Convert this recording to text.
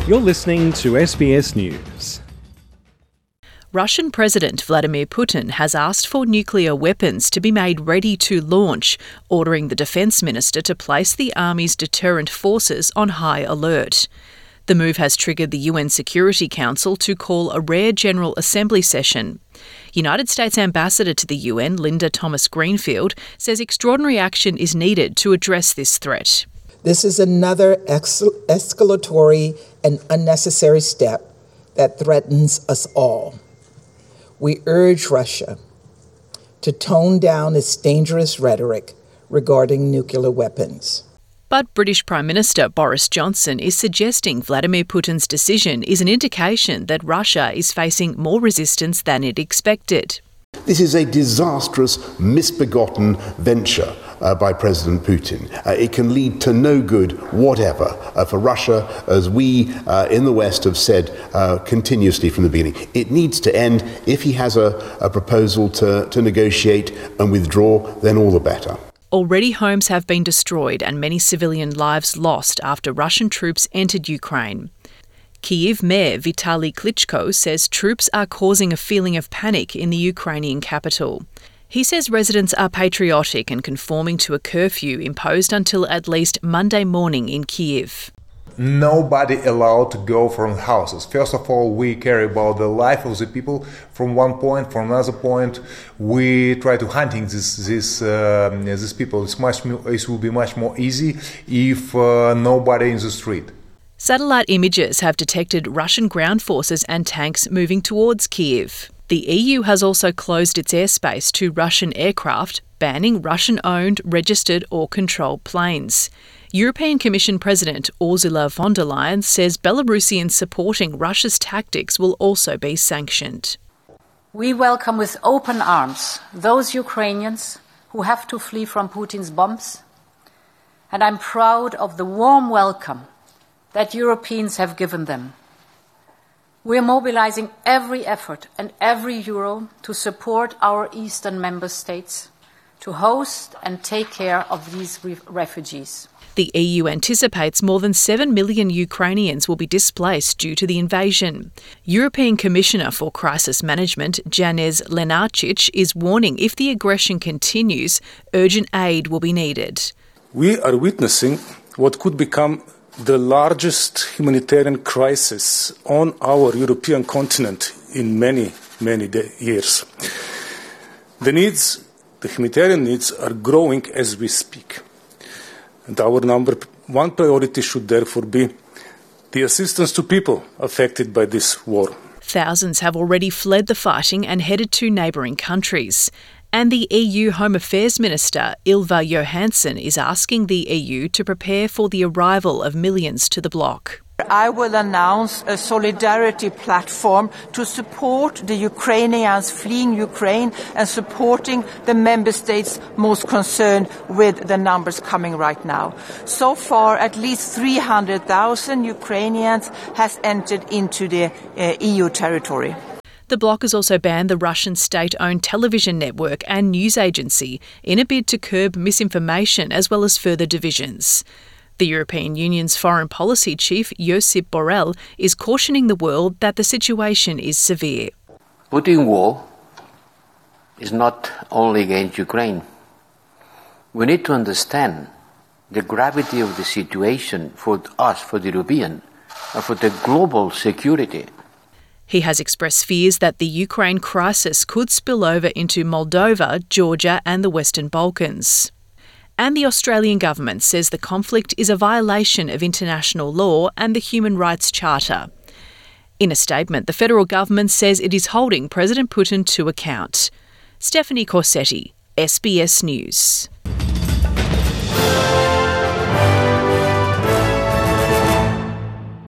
You're listening to SBS News. Russian President Vladimir Putin has asked for nuclear weapons to be made ready to launch, ordering the Defence Minister to place the army's deterrent forces on high alert. The move has triggered the UN Security Council to call a rare General Assembly session. United States Ambassador to the UN, Linda Thomas-Greenfield, says extraordinary action is needed to address this threat. This is another escalatory and unnecessary step that threatens us all. We urge Russia to tone down its dangerous rhetoric regarding nuclear weapons. But British Prime Minister Boris Johnson is suggesting Vladimir Putin's decision is an indication that Russia is facing more resistance than it expected. This is a disastrous, misbegotten venture by President Putin. It can lead to no good whatever for Russia, as we in the West have said continuously from the beginning. It needs to end. If he has a proposal to negotiate and withdraw, then all the better. Already homes have been destroyed and many civilian lives lost after Russian troops entered Ukraine. Kyiv Mayor Vitaly Klitschko says troops are causing a feeling of panic in the Ukrainian capital. He says residents are patriotic and conforming to a curfew imposed until at least Monday morning in Kyiv. Nobody allowed to go from houses. First of all, we care about the life of the people from one point, from another point. We try to hunting these people. It will be much more easy if nobody in the street. Satellite images have detected Russian ground forces and tanks moving towards Kyiv. The EU has also closed its airspace to Russian aircraft, banning Russian-owned, registered or controlled planes. European Commission President Ursula von der Leyen says Belarusians supporting Russia's tactics will also be sanctioned. We welcome with open arms those Ukrainians who have to flee from Putin's bombs, and I'm proud of the warm welcome that Europeans have given them. We are mobilising every effort and every euro to support our eastern member states to host and take care of these refugees. The EU anticipates more than 7 million Ukrainians will be displaced due to the invasion. European Commissioner for Crisis Management Janez Lenarčič is warning if the aggression continues, urgent aid will be needed. We are witnessing what could become the largest humanitarian crisis on our European continent in many years. The humanitarian needs are growing as we speak. And our number one priority should therefore be the assistance to people affected by this war. Thousands have already fled the fighting and headed to neighbouring countries. And the EU Home Affairs Minister, Ylva Johansson, is asking the EU to prepare for the arrival of millions to the bloc. I will announce a solidarity platform to support the Ukrainians fleeing Ukraine and supporting the member states most concerned with the numbers coming right now. So far, at least 300,000 Ukrainians has entered into the EU territory. The bloc has also banned the Russian state-owned television network and news agency in a bid to curb misinformation as well as further divisions. The European Union's foreign policy chief, Josep Borrell, is cautioning the world that the situation is severe. Putin war is not only against Ukraine. We need to understand the gravity of the situation for us, for the European, and for the global security. He has expressed fears that the Ukraine crisis could spill over into Moldova, Georgia and the Western Balkans. And the Australian government says the conflict is a violation of international law and the Human Rights Charter. In a statement, the federal government says it is holding President Putin to account. Stephanie Corsetti, SBS News.